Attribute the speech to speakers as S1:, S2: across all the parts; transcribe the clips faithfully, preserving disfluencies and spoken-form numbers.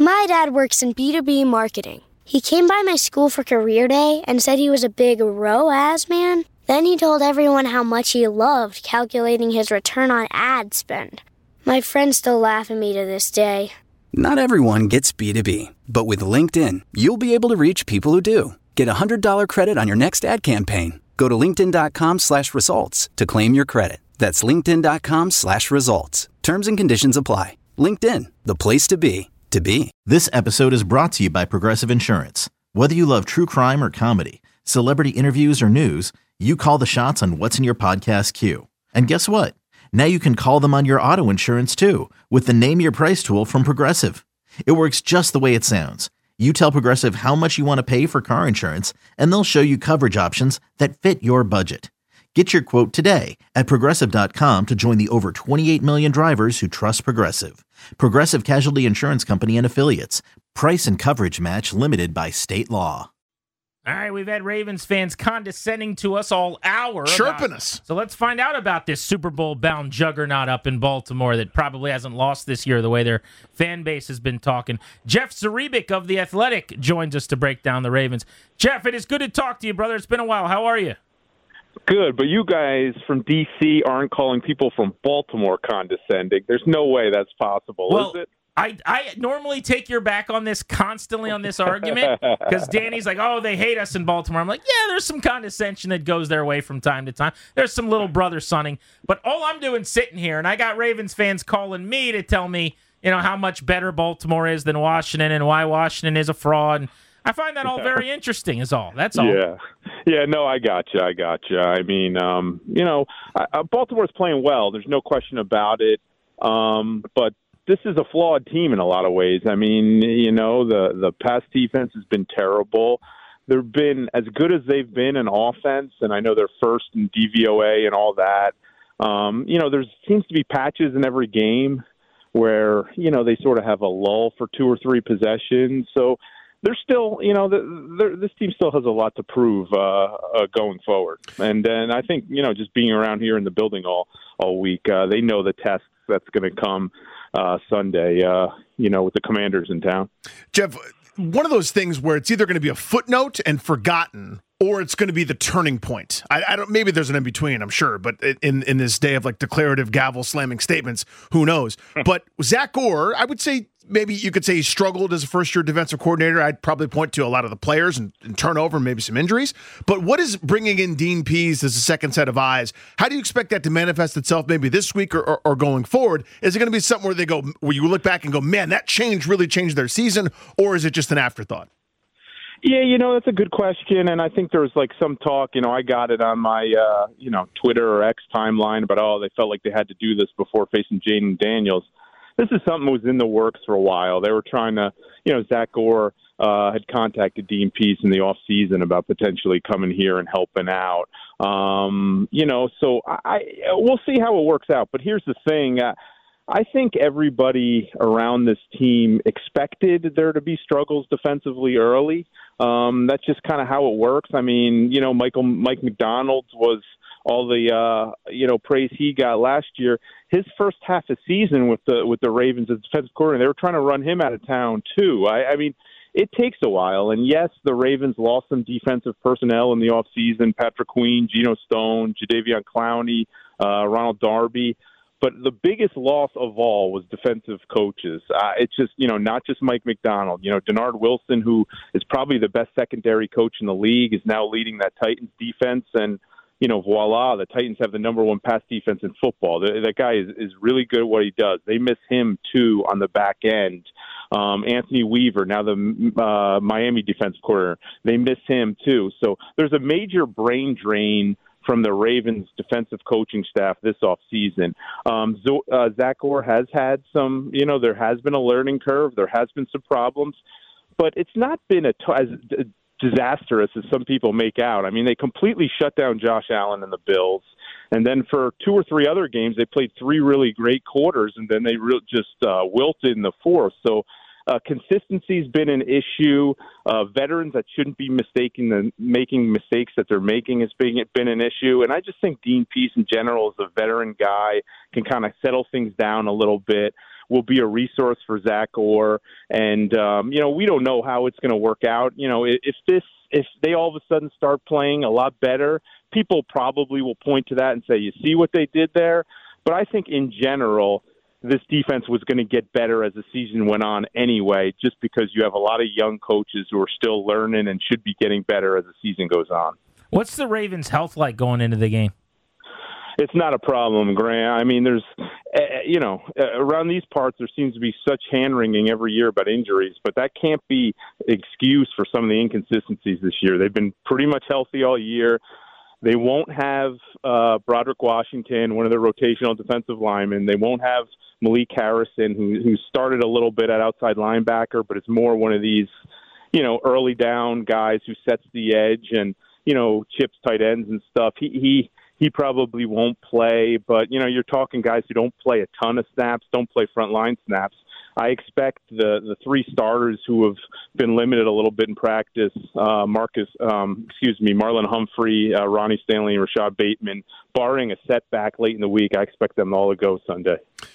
S1: My dad works in B two B marketing. He came by my school for career day and said he was a big R O A S man. Then he told everyone how much he loved calculating his return on ad spend. My friends still laugh at me to this day.
S2: Not everyone gets B two B, but with LinkedIn, you'll be able to reach people who do. Get a one hundred dollars credit on your next ad campaign. Go to linkedin.com slash results to claim your credit. That's linkedin.com slash results. Terms and conditions apply. LinkedIn, the place to be, to be.
S3: This episode is brought to you by Progressive Insurance. Whether you love true crime or comedy, celebrity interviews or news, you call the shots on what's in your podcast queue. And guess what? Now you can call them on your auto insurance too with the Name Your Price tool from Progressive. It works just the way it sounds. You tell Progressive how much you want to pay for car insurance, and they'll show you coverage options that fit your budget. Get your quote today at Progressive dot com to join the over twenty-eight million drivers who trust Progressive. Progressive Casualty Insurance Company and Affiliates. Price and coverage match limited by state law.
S4: All right, we've had Ravens fans condescending to us all hour.
S5: Chirping
S4: about,
S5: us.
S4: So let's find out about this Super Bowl-bound juggernaut up in Baltimore that probably hasn't lost this year the way their fan base has been talking. Jeff Zrebiec of The Athletic joins us to break down the Ravens. Jeff, it is good to talk to you, brother. It's been a while. How are you?
S6: Good, but you guys from D C aren't calling people from Baltimore condescending. There's no way that's possible,
S4: well,
S6: is it?
S4: I, I normally take your back on this constantly on this argument because Danny's like, oh, they hate us in Baltimore. I'm like, yeah, there's some condescension that goes their way from time to time. There's some little brother sonning. But all I'm doing sitting here, and I got Ravens fans calling me to tell me, you know, how much better Baltimore is than Washington and why Washington is a fraud. And I find that all very interesting is all. That's all.
S6: Yeah. Yeah, no, I got you. I got you. I mean, um, you know, uh, Baltimore's playing well. There's no question about it. Um, but this is a flawed team in a lot of ways. I mean, you know, the, the pass defense has been terrible. They've been as good as they've been in offense, and I know they're first in D V O A and all that. Um, you know, there seems to be patches in every game where, you know, they sort of have a lull for two or three possessions. So they're still, you know, they're, this team still has a lot to prove uh, uh, going forward. And then I think, you know, just being around here in the building all, all week, uh, they know the test that's going to come uh, Sunday, uh, you know, with the Commanders in town.
S5: Jeff, one of those things where it's either going to be a footnote and forgotten, or it's going to be the turning point. I, I don't. Maybe there's an in between. I'm sure, but in in this day of like declarative gavel slamming statements, who knows? But Zach Orr, I would say maybe you could say he struggled as a first year defensive coordinator. I'd probably point to a lot of the players and, and turnover, and maybe some injuries. But what is bringing in Dean Pease as a second set of eyes? How do you expect that to manifest itself? Maybe this week or, or, or going forward? Is it going to be something where they go, where you look back and go, man, that change really changed their season, or is it just an afterthought?
S6: Yeah, you know, that's a good question, and I think there was, like, some talk, you know, I got it on my, uh, you know, Twitter or X timeline about, oh, they felt like they had to do this before facing Jaden Daniels. This is something that was in the works for a while. They were trying to, you know, Zach Orr uh, had contacted Dean Pease in the offseason about potentially coming here and helping out. Um, you know, so I, I we'll see how it works out, but here's the thing. Uh, I think everybody around this team expected there to be struggles defensively early. Um, that's just kind of how it works. I mean, you know, Michael Mike McDonald was all the uh, you know praise he got last year. His first half of season with the with the Ravens as defensive coordinator, they were trying to run him out of town too. I, I mean, it takes a while. And yes, the Ravens lost some defensive personnel in the offseason: Patrick Queen, Geno Stone, Jadeveon Clowney, uh, Ronald Darby. But the biggest loss of all was defensive coaches. Uh, it's just, you know, not just Mike McDonald. You know, Denard Wilson, who is probably the best secondary coach in the league, is now leading that Titans defense. And, you know, voila, the Titans have the number one pass defense in football. The, that guy is, is really good at what he does. They miss him, too, on the back end. Um, Anthony Weaver, now the uh, Miami defensive coordinator, they miss him, too. So there's a major brain drain from the Ravens defensive coaching staff this offseason. Um, uh, Zach Orr has had some, you know, there has been a learning curve. There has been some problems, but it's not been a t- as disastrous as some people make out. I mean, they completely shut down Josh Allen and the Bills. And then for two or three other games, they played three really great quarters, and then they re- just uh, wilted in the fourth. So Uh, consistency's been an issue. Uh, veterans that shouldn't be mistaking the making mistakes that they're making has been, been an issue. And I just think Dean Pease in general is a veteran guy, can kind of settle things down a little bit. will be a resource for Zach Orr. And, um, you know, we don't know how it's going to work out. You know, if this, if they all of a sudden start playing a lot better, people probably will point to that and say, you see what they did there? But I think in general, this defense was going to get better as the season went on anyway, just because you have a lot of young coaches who are still learning and should be getting better as the season goes on.
S4: What's the Ravens' health like going into the game?
S6: It's not a problem, Grant. I mean, there's, uh, you know, uh, around these parts, there seems to be such hand-wringing every year about injuries, but that can't be excuse for some of the inconsistencies this year. They've been pretty much healthy all year. They won't have uh, Broderick Washington, one of their rotational defensive linemen. They won't have Malik Harrison, who, who started a little bit at outside linebacker, but is more one of these, you know, early down guys who sets the edge and, you know, chips tight ends and stuff. He he he probably won't play, but, you know, you're talking guys who don't play a ton of snaps, don't play front line snaps. I expect the, the three starters who have been limited a little bit in practice, uh, Marcus, um, excuse me, Marlon Humphrey, uh, Ronnie Stanley, and Rashad Bateman, barring a setback late in the week, I expect them all to go Sunday.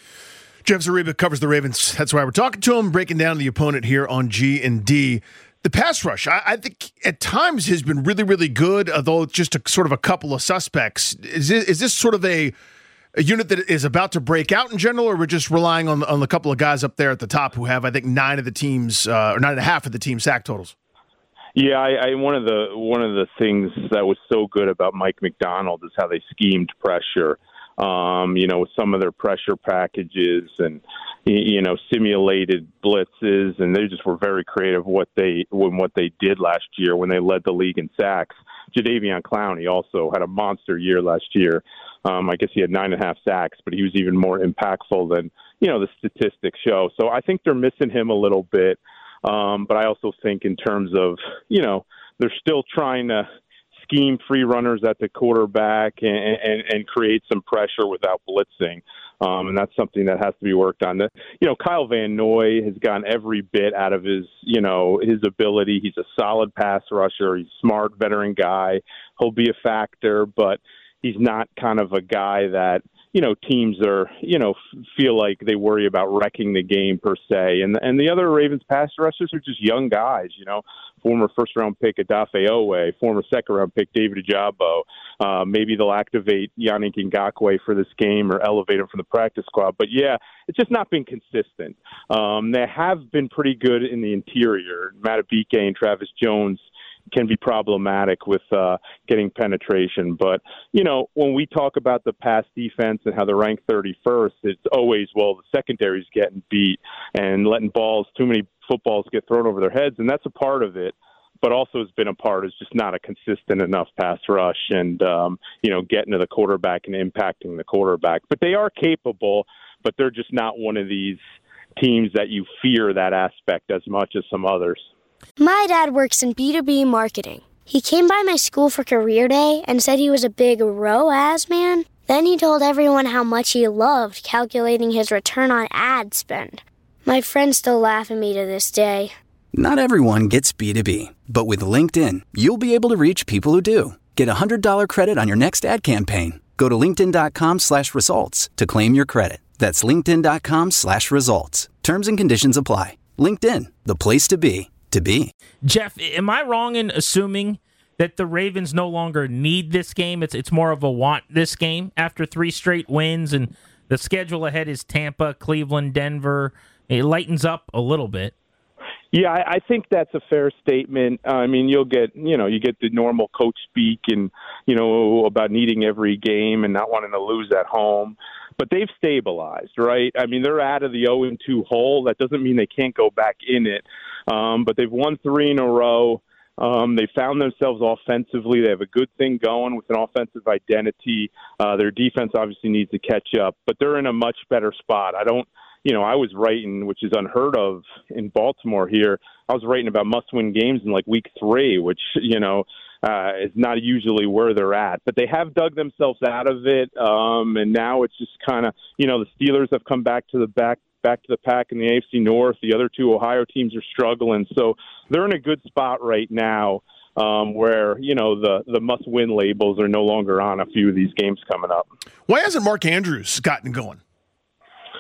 S5: Jeff Zariba covers the Ravens. That's why we're talking to him, breaking down the opponent here on G and D. The pass rush, I, I think at times has been really, really good, although it's just a, sort of a couple of suspects. Is this, is this sort of a, a unit that is about to break out in general, or we're just relying on, on the couple of guys up there at the top who have, I think, nine of the teams, uh, or nine and a half of the team sack totals?
S6: Yeah, I, I one of the one of the things that was so good about Mike McDonald is how they schemed pressure. Um, you know, some of their pressure packages and, you know, simulated blitzes, and they just were very creative what they when what they did last year when they led the league in sacks. Jadeveon Clowney also had a monster year last year. Um, I guess he had nine and a half sacks, but he was even more impactful than, you know, the statistics show. So I think they're missing him a little bit. Um, but I also think in terms of, you know, they're still trying to scheme free runners at the quarterback and, and, and create some pressure without blitzing. Um, and that's something that has to be worked on. The, you know, Kyle Van Noy has gotten every bit out of his, you know, his ability. He's a solid pass rusher. He's a smart veteran guy. He'll be a factor, but he's not kind of a guy that, you know, teams are, you know, feel like they worry about wrecking the game per se. And and the other Ravens pass rushers are just young guys, you know, former first-round pick Odafe Owe, former second-round pick David Ojabo. Uh, maybe they'll activate Yannick Ngakoue for this game or elevate him from the practice squad. But, yeah, it's just not been consistent. Um, they have been pretty good in the interior. Matabike and Travis Jones can be problematic with uh, getting penetration. But, you know, when we talk about the pass defense and how they're ranked thirty-first, it's always, well, the secondary's getting beat and letting balls, too many footballs get thrown over their heads, and that's a part of it. But also has been a part is just not a consistent enough pass rush and, um, you know, getting to the quarterback and impacting the quarterback. But they are capable, but they're just not one of these teams that you fear that aspect as much as some others.
S1: My dad works in B two B marketing. He came by my school for career day and said he was a big R O A S man. Then he told everyone how much he loved calculating his return on ad spend. My friends still laugh at me to this day.
S2: Not everyone gets B two B, but with LinkedIn, you'll be able to reach people who do. Get a one hundred dollars credit on your next ad campaign. Go to linkedin.com slash results to claim your credit. That's linkedin.com slash results. Terms and conditions apply. LinkedIn, the place to be. To be.
S4: Jeff, am I wrong in assuming that the Ravens no longer need this game? It's it's more of a want this game after three straight wins, and the schedule ahead is Tampa, Cleveland, Denver. It lightens up a little bit.
S6: Yeah, I, I think that's a fair statement. Uh, I mean, you'll get, you know, you get the normal coach speak and, you know, about needing every game and not wanting to lose at home. But they've stabilized, right? I mean, they're out of the oh and two hole. That doesn't mean they can't go back in it. Um, but they've won three in a row. Um, they found themselves offensively. They have a good thing going with an offensive identity. Uh, their defense obviously needs to catch up, but they're in a much better spot. I don't, you know, I was writing, which is unheard of in Baltimore here. I was writing about must-win games in like week three, which, you know, uh, is not usually where they're at. But they have dug themselves out of it, um, and now it's just kind of, you know, the Steelers have come back to the back back to the pack in the A F C North. The other two Ohio teams are struggling. So they're in a good spot right now um, where, you know, the, the must-win labels are no longer on a few of these games coming up.
S5: Why hasn't Mark Andrews gotten going?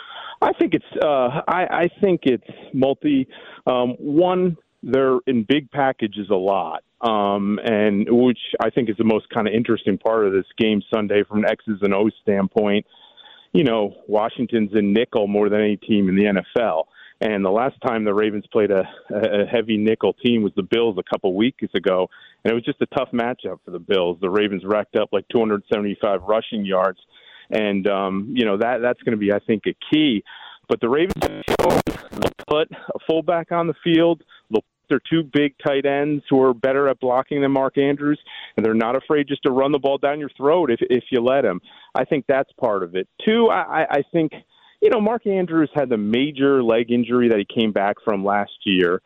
S6: I think it's uh, I, I think it's multi. Um, one, they're in big packages a lot, um, and which I think is the most kind of interesting part of this game Sunday from an X's and O's standpoint. You know, Washington's in nickel more than any team in the N F L. And the last time the Ravens played a, a heavy nickel team was the Bills a couple weeks ago, and it was just a tough matchup for the Bills. The Ravens racked up like two hundred seventy-five rushing yards, and um, you know that that's going to be, I think, a key. But the Ravens will put a fullback on the field. They'll put their two big tight ends who are better at blocking than Mark Andrews, and they're not afraid just to run the ball down your throat if if you let them. I think that's part of it. Two, I, I think. You know, Mark Andrews had the major leg injury that he came back from last year.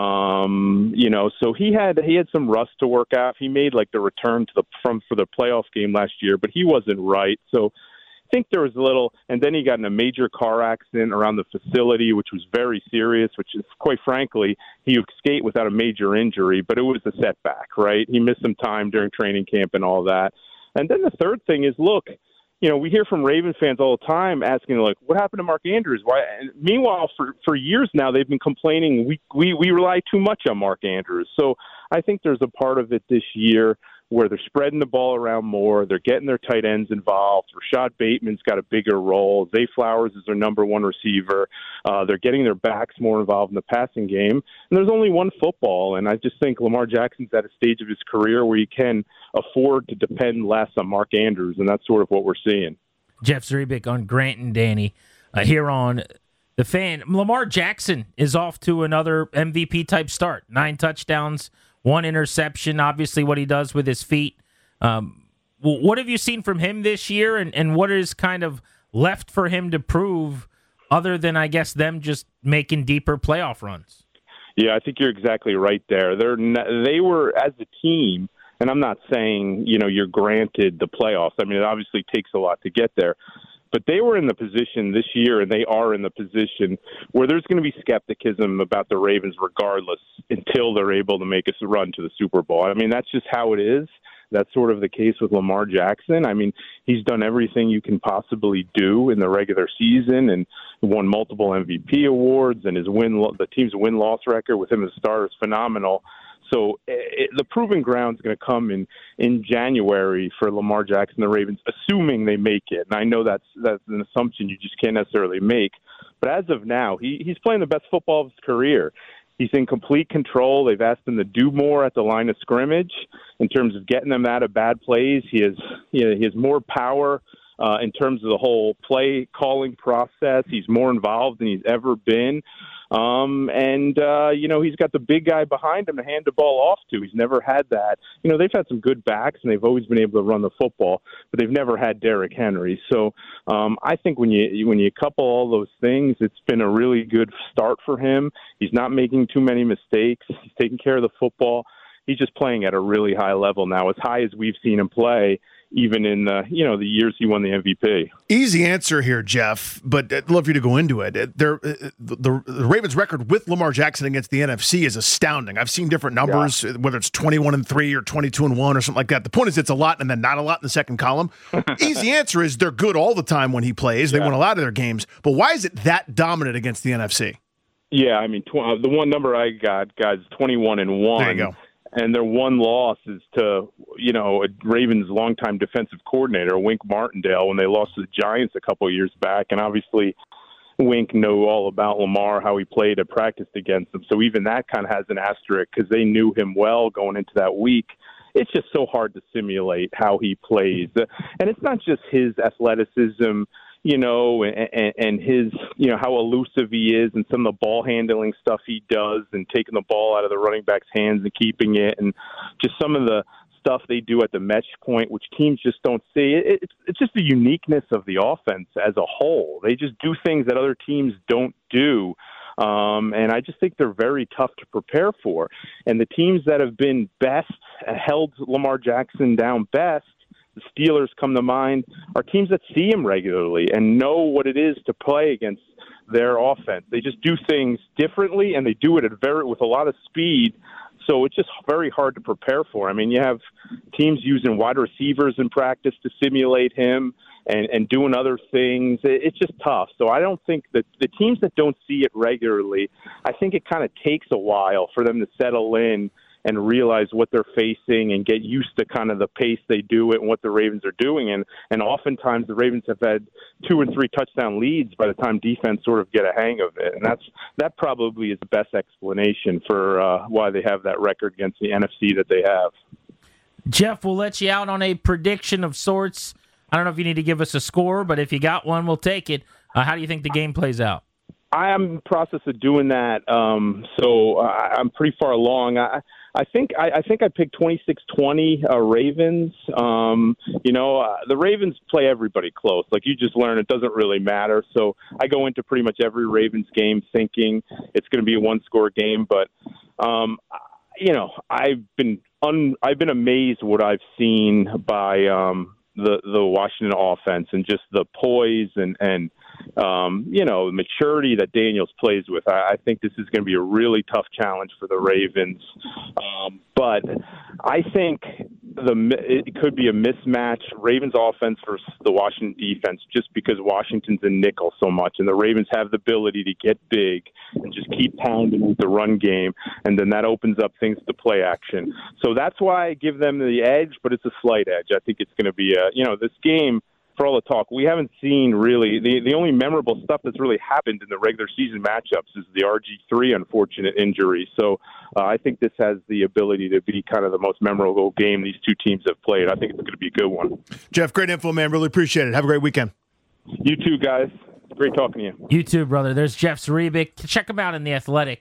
S6: Um, you know, so he had he had some rust to work out. He made like the return to the from for the playoff game last year, but he wasn't right. So I think there was a little, and then he got in a major car accident around the facility, which was very serious. Which is quite frankly, he escaped without a major injury, but it was a setback, right? He missed some time during training camp and all that. And then the third thing is, look. You know, we hear from Ravens fans all the time asking, like, what happened to Mark Andrews? Why? And meanwhile, for, for years now, they've been complaining we, we, we rely too much on Mark Andrews. So I think there's a part of it this year where they're spreading the ball around more. They're getting their tight ends involved. Rashad Bateman's got a bigger role. Zay Flowers is their number one receiver. Uh, they're getting their backs more involved in the passing game. And there's only one football, and I just think Lamar Jackson's at a stage of his career where he can afford to depend less on Mark Andrews, and that's sort of what we're seeing.
S4: Jeff Zrebiec on Grant and Danny uh, here on The Fan. Lamar Jackson is off to another M V P-type start. Nine touchdowns, one interception, obviously what he does with his feet. Um, what have you seen from him this year, and, and what is kind of left for him to prove other than, I guess, them just making deeper playoff runs?
S6: Yeah, I think you're exactly right there. They're not, they were, as a team, and I'm not saying, you know, you're granted the playoffs. I mean, it obviously takes a lot to get there. But they were in the position this year, and they are in the position where there's going to be skepticism about the Ravens regardless until they're able to make a run to the Super Bowl. I mean, that's just how it is. That's sort of the case with Lamar Jackson. I mean, he's done everything you can possibly do in the regular season and won multiple M V P awards, and his win, the team's win-loss record with him as a starter is phenomenal. So it, the proving ground is going to come in, in January for Lamar Jackson, the Ravens, assuming they make it. And I know that's that's an assumption you just can't necessarily make. But as of now, he, he's playing the best football of his career. He's in complete control. They've asked him to do more at the line of scrimmage in terms of getting them out of bad plays. He has, you know, he has more power uh, in terms of the whole play calling process. He's more involved than he's ever been. Um, and, uh, you know, he's got the big guy behind him to hand the ball off to. He's never had that. You know, they've had some good backs, and they've always been able to run the football, but they've never had Derrick Henry. So um, I think when you when you couple all those things, it's been a really good start for him. He's not making too many mistakes. He's taking care of the football. He's just playing at a really high level now, as high as we've seen him play, even in the, you know, the years he won the M V P.
S5: Easy answer here, Jeff, but I'd love you to go into it. There, the, the Ravens' record with Lamar Jackson against the N F C is astounding. I've seen different numbers, yeah. whether it's twenty-one and three or twenty-two and one or something like that. The point is it's a lot and then not a lot in the second column. Easy answer is they're good all the time when he plays. They yeah. win a lot of their games. But why is it that dominant against the N F C?
S6: Yeah, I mean, tw- uh, the one number I got, guys, twenty-one and one.
S5: There you go.
S6: And their one loss is to, you know, Ravens' longtime defensive coordinator, Wink Martindale, when they lost to the Giants a couple of years back. And obviously, Wink knew all about Lamar, how he played and practiced against him. So even that kind of has an asterisk because they knew him well going into that week. It's just so hard to simulate how he plays. And it's not just his athleticism, you know, and, and his, you know, how elusive he is and some of the ball handling stuff he does and taking the ball out of the running back's hands and keeping it and just some of the stuff they do at the mesh point, which teams just don't see. It, it's, it's just the uniqueness of the offense as a whole. They just do things that other teams don't do. Um, and I just think they're very tough to prepare for. And the teams that have been best, held Lamar Jackson down best, the Steelers come to mind, are teams that see him regularly and know what it is to play against their offense. They just do things differently, and they do it at very with a lot of speed. So it's just very hard to prepare for. I mean, you have teams using wide receivers in practice to simulate him. and, and doing other things. It, it's just tough. So I don't think that the teams that don't see it regularly, I think it kind of takes a while for them to settle in and realize what they're facing and get used to kind of the pace they do it and what the Ravens are doing. And, and oftentimes the Ravens have had two and three touchdown leads by the time defense sort of get a hang of it. And that's that probably is the best explanation for uh, why they have that record against the N F C that they have.
S4: Jeff, we'll let you out on a prediction of sorts. I don't know if you need to give us a score, but if you got one, we'll take it. Uh, how do you think the game plays out?
S6: I am in the process of doing that, um, so uh, I'm pretty far along. I, I think I, I think I picked twenty-six twenty uh, Ravens. Um, you know, uh, the Ravens play everybody close. Like you just learned, it doesn't really matter. So I go into pretty much every Ravens game thinking it's going to be a one-score game. But um, you know, I've been un, I've been amazed what I've seen by um, the the Washington offense and just the poise and and. Um, you know, maturity that Daniels plays with. I, I think this is going to be a really tough challenge for the Ravens. Um, but I think the it could be a mismatch, Ravens offense versus the Washington defense, just because Washington's in nickel so much, and the Ravens have the ability to get big and just keep pounding with the run game, and then that opens up things to play action. So that's why I give them the edge, but it's a slight edge. I think it's going to be a, you know, this game, for all the talk, we haven't seen really the the only memorable stuff that's really happened in the regular season matchups is the R G three unfortunate injury. So uh, I think this has the ability to be kind of the most memorable game these two teams have played. I think it's going to be a good one.
S5: Jeff, great info, man. Really appreciate it. Have a great weekend.
S6: You too, guys. Great talking to you.
S4: You too, brother. There's Jeff Zrebiec. Check him out in The Athletic.